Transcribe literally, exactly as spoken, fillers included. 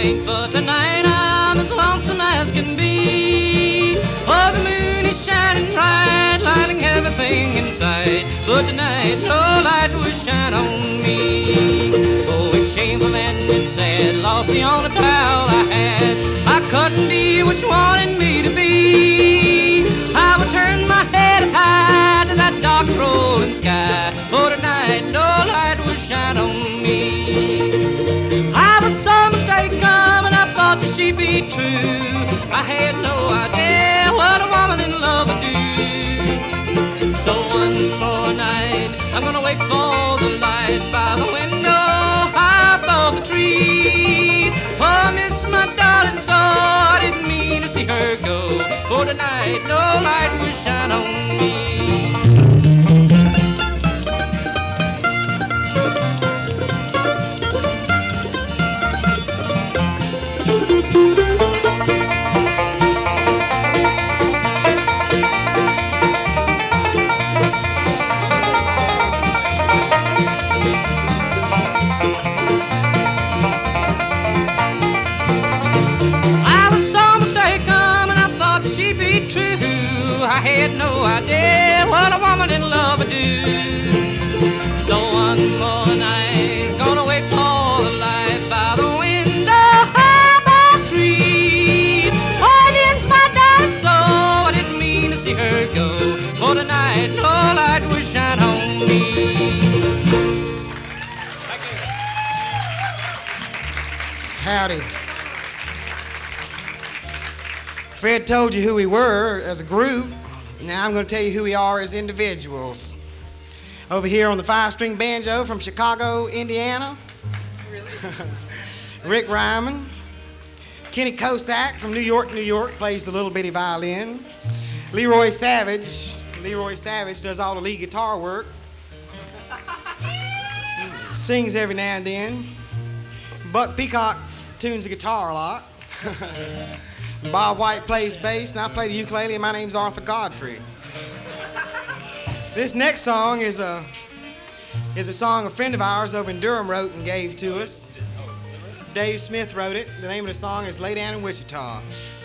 think, but tonight I'm as lonesome as can be. Oh, the moon is shining bright, lighting everything in sight, but tonight no light will shine on me. Oh, it's shameful and it's sad, lost the only pal I had. I couldn't be what you wanted me to be. I would turn my head high to that dark rolling sky, for tonight no light will shine on me. I was so mistaken and I thought that she'd be true. I had no idea what a woman in love would do. So one more night I'm gonna wait for the light by the window high above the trees. Oh, I miss my darling so, I didn't mean to see her go, for tonight no light will shine on me. I had no idea what a woman in love would do. So one more night, gonna wait for the light by the window high by the tree. Oh, yes, my darling soul, I didn't mean to see her go, for tonight no light will shine on me. Thank you. Howdy. Fred told you who we were as a group. Now I'm going to tell you who we are as individuals. Over here on the five-string banjo from Chicago, Indiana, Rick Ryman. Kenny Kosak from New York, New York plays the little bitty violin. Leroy Savage. Leroy Savage does all the lead guitar work. Sings every now and then. Buck Peacock tunes the guitar a lot. Bob White plays bass, and I play the ukulele, and my name's Arthur Godfrey. This next song is a, is a song a friend of ours over in Durham wrote and gave to us. Dave Smith wrote it. The name of the song is Lay Down in Wichita.